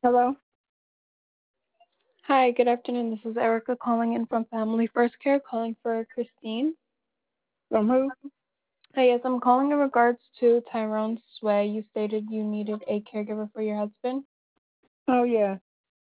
Hello? Hi, good afternoon. This is Erica calling in from Family First Care, calling for Christine. From who? Hi, yes, I'm calling in regards to Tyrone Sway. You stated you needed a caregiver for your husband. Oh, yeah.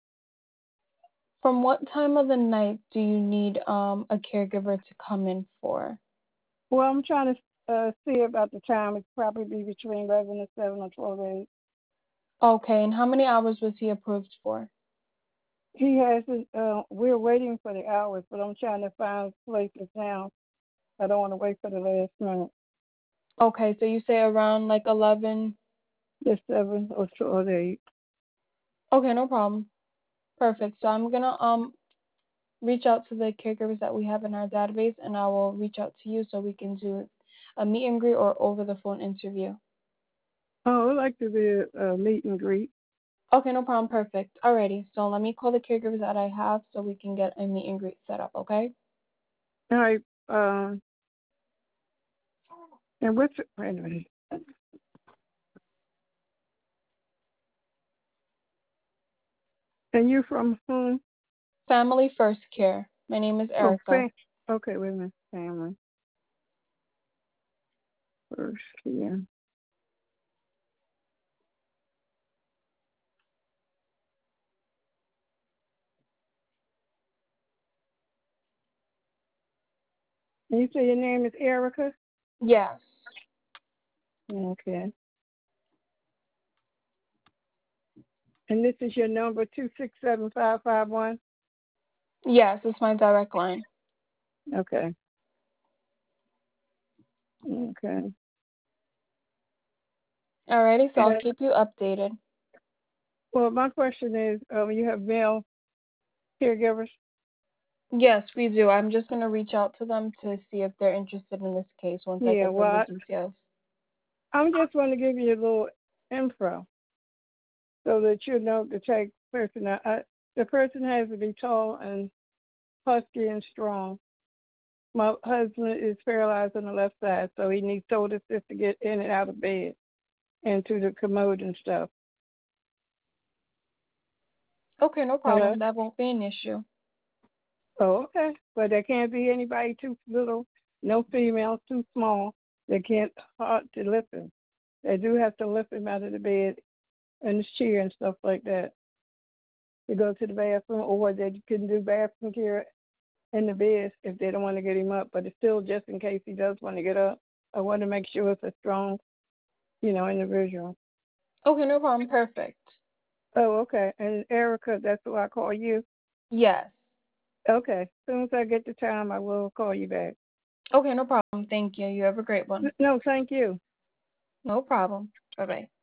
From what time of the night do you need a caregiver to come in for? Well, I'm trying to see about the time. It's probably be between 11 and 7 or 12 8. Okay, and how many hours was he approved for? He has his, we're waiting for the hours, but I'm trying to find places now. I don't want to wait for the last minute. Okay, so you say around like 11. Just 7 or 12 8. Okay, no problem. Perfect. So I'm gonna reach out to the caregivers that we have in our database, and I will reach out to you so we can do a meet and greet or over the phone interview. Oh, I'd like to be a meet and greet. Okay, no problem. Perfect. Alrighty. So let me call the caregivers that I have so we can get a meet and greet set up, okay? All right. And wait a minute. And you from whom? Family First Care. My name is Oh, Erica. okay, wait a minute. Family first, yeah. And you say your name is Erica? Yes. Okay. And this is your number 267-551? Yes, it's my direct line. Okay. Okay. Alrighty, so I'll And, keep you updated. well, my question is, you have male caregivers? Yes, we do. I'm just gonna reach out to them to see if they're interested in this case once I Yeah, get them the well, details. I'm just want to give you a little info so that you know the type person. The person has to be tall and husky and strong. My husband is paralyzed on the left side, so he needs shoulder assist to get in and out of bed and to the commode and stuff. Okay, no Hello? problem. That won't be an issue. Oh, okay. But there can't be anybody too little, no females too small. They can't hard to lift him. They do have to lift him out of the bed and the chair and stuff like that to go to the bathroom, or they can do bathroom care in the bed if they don't want to get him up. But it's still just in case he does want to get up. I want to make sure it's a strong, individual. Okay, no problem. Perfect. Oh, okay. And Erica, that's who I call you. Yes. Okay. As soon as I get the time, I will call you back. Okay, no problem. Thank you. You have a great one. No, thank you. No problem. Bye bye.